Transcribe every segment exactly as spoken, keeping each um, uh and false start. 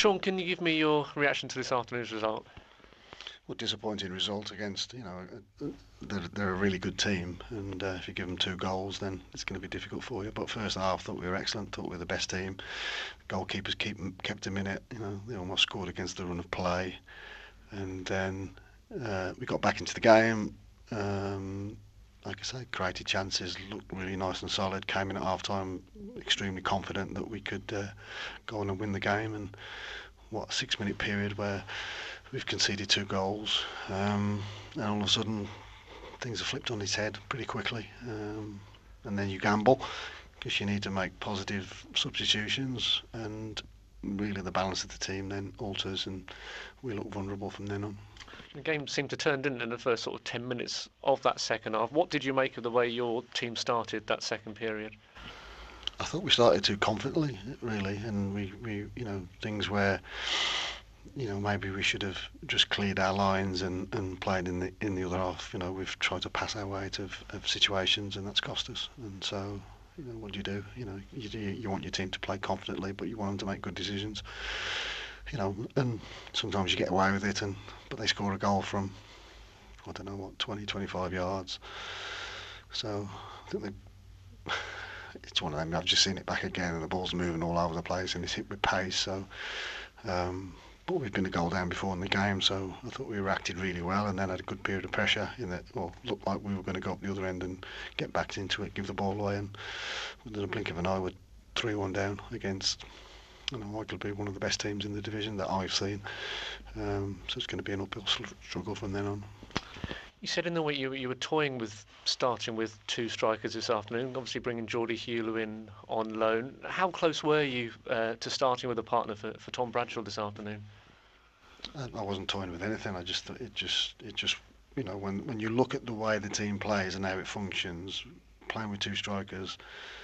Sean, can you give me your reaction to this afternoon's result? Well, disappointing result against, you know, uh, they're, they're a really good team, and uh, if you give them two goals, then it's going to be difficult for you. But first half, thought we were excellent. Thought we were the best team. Goalkeepers keep kept them in it. You know, they almost scored against the run of play, and then uh, we got back into the game. Um, like I say, created chances, looked really nice and solid. Came in at half time extremely confident that we could uh, go on and win the game. And what a six minute period where we've conceded two goals, um, and all of a sudden things have flipped on its head pretty quickly. Um, and then you gamble because you need to make positive substitutions, and really the balance of the team then alters, and we look vulnerable from then on. The game seemed to turn, didn't it, in the first sort of ten minutes of that second half. What did you make of the way your team started that second period? I thought we started too confidently, really, and we, we you know, things where, you know, maybe we should have just cleared our lines and, and played in the in the other half. You know, we've tried to pass our way out of, of situations, and that's cost us. And so, you know, what do you do? You know, you you want your team to play confidently, but you want them to make good decisions. You know, and sometimes you get away with it, and but they score a goal from, I don't know what, twenty, twenty-five yards. So I think they. It's one of them. I've just seen it back again, and the ball's moving all over the place, and it's hit with pace. So, um, but we've been a goal down before in the game, so I thought we reacted really well, and then had a good period of pressure in that. Well, looked like we were going to go up the other end and get back into it, give the ball away, and within a blink of an eye, we're three one down against, you know, arguably one of the best teams in the division that I've seen. Um, so it's going to be an uphill struggle from then on. You said in the week you, you were toying with starting with two strikers this afternoon, obviously bringing Geordie Hewler in on loan. How close were you uh, to starting with a partner for, for Tom Bradshaw this afternoon? I, I wasn't toying with anything. I just it just it just you know, when when you look at the way the team plays and how it functions, playing with two strikers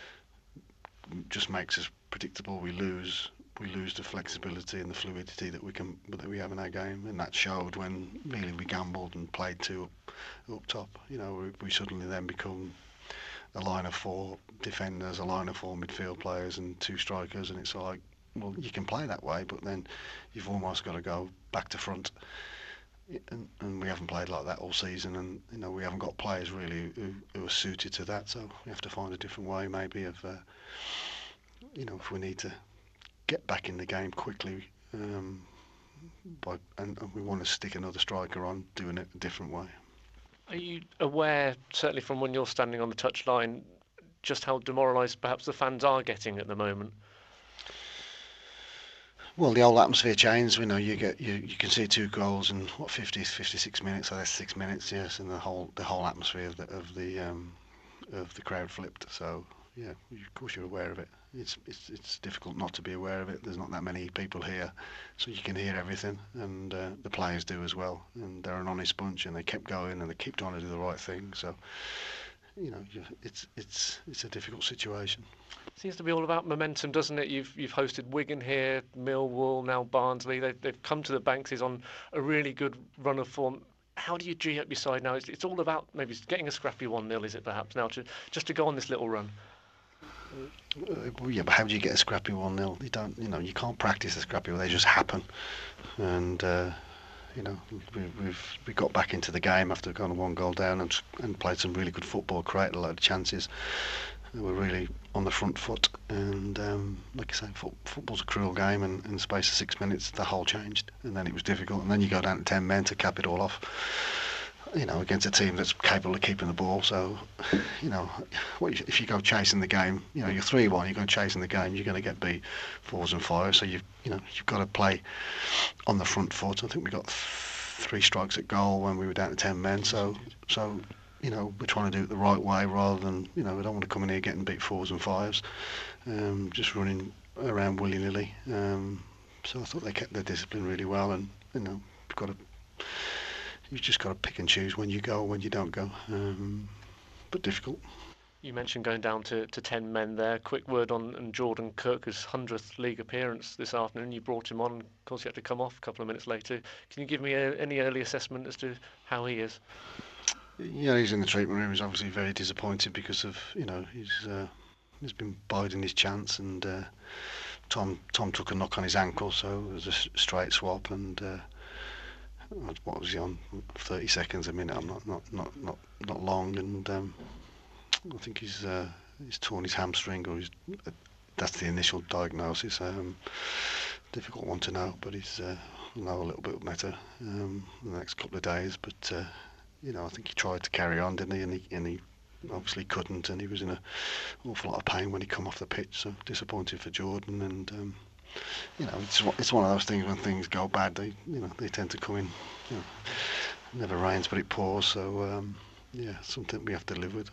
just makes us predictable. We lose we lose the flexibility and the fluidity that we can that we have in our game, and that showed when really we gambled and played two up, up top. You know, we, we suddenly then become a line of four defenders, a line of four midfield players, and two strikers, and it's like, well, you can play that way, but then you've almost got to go back to front. And, and we haven't played like that all season, and you know we haven't got players really who, who are suited to that. So we have to find a different way, maybe of, uh, you know, if we need to get back in the game quickly, um, by, and, and we want to stick another striker on, doing it a different way. Are you aware, certainly from when you're standing on the touchline, just how demoralised perhaps the fans are getting at the moment? Well, the whole atmosphere changed. You know, you get you, you can see two goals in what fifty, fifty-six minutes. So that's six minutes, yes, and the whole the whole atmosphere of the of the um, of the crowd flipped. So yeah, of course you're aware of it. It's it's it's difficult not to be aware of it. There's not that many people here, so you can hear everything, and uh, the players do as well. And they're an honest bunch, and they kept going, and they keep trying to do the right thing. So you know, it's it's it's a difficult situation. Seems to be all about momentum, doesn't it? You've you've hosted Wigan here, Millwall, now Barnsley. They've they've come to the Banks on a really good run of form. How do you G up your side now? It's, it's all about maybe getting a scrappy one nil, is it perhaps now, to just to go on this little run? Uh, well, yeah, but how do you get a scrappy one nil? You don't, you know, you can't practice a scrappy one. They just happen, and uh, you know, we, we've we got back into the game after going one goal down and and played some really good football, created a lot of chances. We're really on the front foot, and um, like I say, foot, football's a cruel game, and in the space of six minutes the whole changed, and then it was difficult, and then you go down to ten men to cap it all off, you know, against a team that's capable of keeping the ball. So, you know, if you go chasing the game, you know, you're three one, you're going chasing the game, you're going to get beat fours and fives, so you've, you know, you've got to play on the front foot. I think we got th- three strikes at goal when we were down to ten men, so so you know, we're trying to do it the right way rather than, you know, we don't want to come in here getting beat fours and fives, um, just running around willy-nilly. Um, so I thought they kept their discipline really well, and, you know, you've got to, you've just got to pick and choose when you go or when you don't go, um, but difficult. You mentioned going down to, to ten men there. Quick word on, on Jordan Kirk's hundredth league appearance this afternoon. You brought him on. Of course, he had to come off a couple of minutes later. Can you give me a, any early assessment as to how he is? Yeah, he's in the treatment room. He's obviously very disappointed because of, you know, he's uh, he's been biding his chance, and uh, Tom Tom took a knock on his ankle, so it was a straight swap, and uh, what was he on? thirty seconds a minute. I'm not not not not, not long, and um, I think he's uh, he's torn his hamstring, or he's, uh, that's the initial diagnosis. Um, difficult one to know, but he's uh, know a little bit better um, in the next couple of days. But uh, you know, I think he tried to carry on, didn't he? And he, and he obviously couldn't, and he was in an awful lot of pain when he come off the pitch. So disappointed for Jordan, and um, you know, it's it's one of those things when things go bad, they you know they tend to come in. You know, it never rains but it pours. So um, yeah, something we have to live with.